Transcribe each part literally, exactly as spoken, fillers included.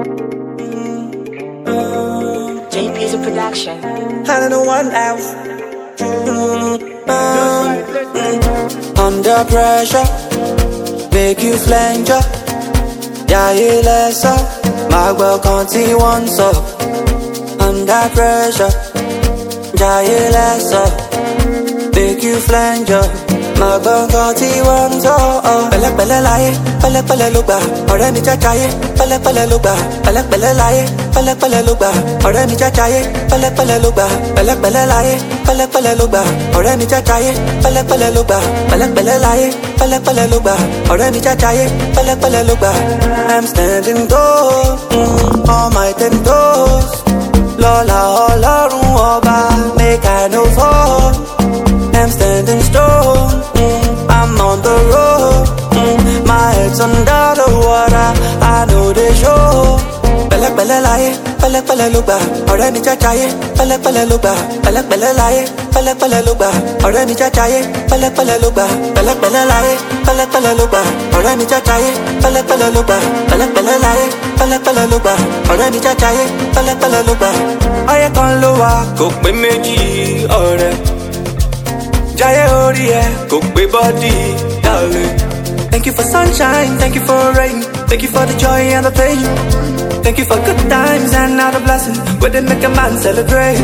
J P's a production. I don't want else. Mm, um, mm. Under pressure, make you flange up. Yeah, you less up. My well conti once up. Under pressure, yeah, you less up. Make you flange up. My well conti once up. Pele pele laye, pele pele luba. Ọ̀rẹ́ mi chachaye, pele pele luba. Pele pele laye, pele pele luba. Ọ̀rẹ́ mi chachaye, pele pele luba. Pele pele laye, pele pele luba. Ọ̀rẹ́ mi chachaye, pele pele luba. Pele pele laye, pele pele luba. Ọ̀rẹ́ mi chachaye, pele pele luba. I'm standing tall, mm, on my ten toes. Lọ́la Ọlọ́run ọba, make I no fall. I'm standing strong, mm, I'm on the road, mm, my head's under the water, I know they show. Pele pele laye, pele pele luba. Ọ̀rẹ́ mi chachaye, pele pele luba. Pele pele laye, pele pele luba. Ọ̀rẹ́ mi chachaye, pele pele luba. Pele pele laye, pele pele luba. Ọ̀rẹ́ mi chachaye, pele pele luba. Pele pele laye, pele pele luba. Ọ̀rẹ́ mi chachaye, pele pele luba. Ayé kan ló wà kò pé méjì ọ̀rẹ́. Jayé orí ẹ kò gbé bọ́dì darling. Thank you for sunshine, thank you for rain. Thank you for the joy and the pain. Thank you for good times and all the blessings where they make a man celebrate.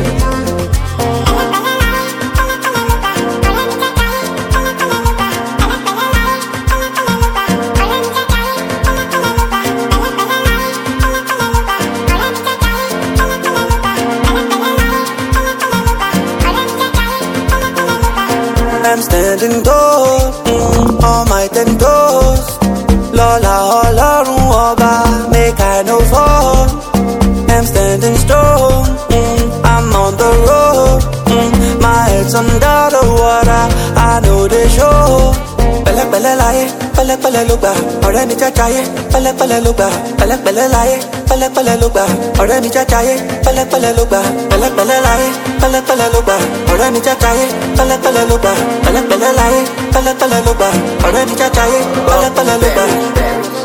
I'm standing tall, mm, on my ten toes. Lọ́la Ọlọ́run ọba, make I no fall. I'm standing strong, mm, I'm on the road, mm, my head's under the water, I know they show. Pele pele laye, pele pele luba. Ọ̀rẹ́ mi chachaye, pele pele luba. Pele pele laye, pele pele luba. Ọ̀rẹ́ mi chachaye, pele pele luba. Pele pele laye, pele pele luba. Ọ̀rẹ́ mi chachaye, pele pele luba. Pele pele laye, pele pele luba. Ọ̀rẹ́ mi chachaye, pele pele luba.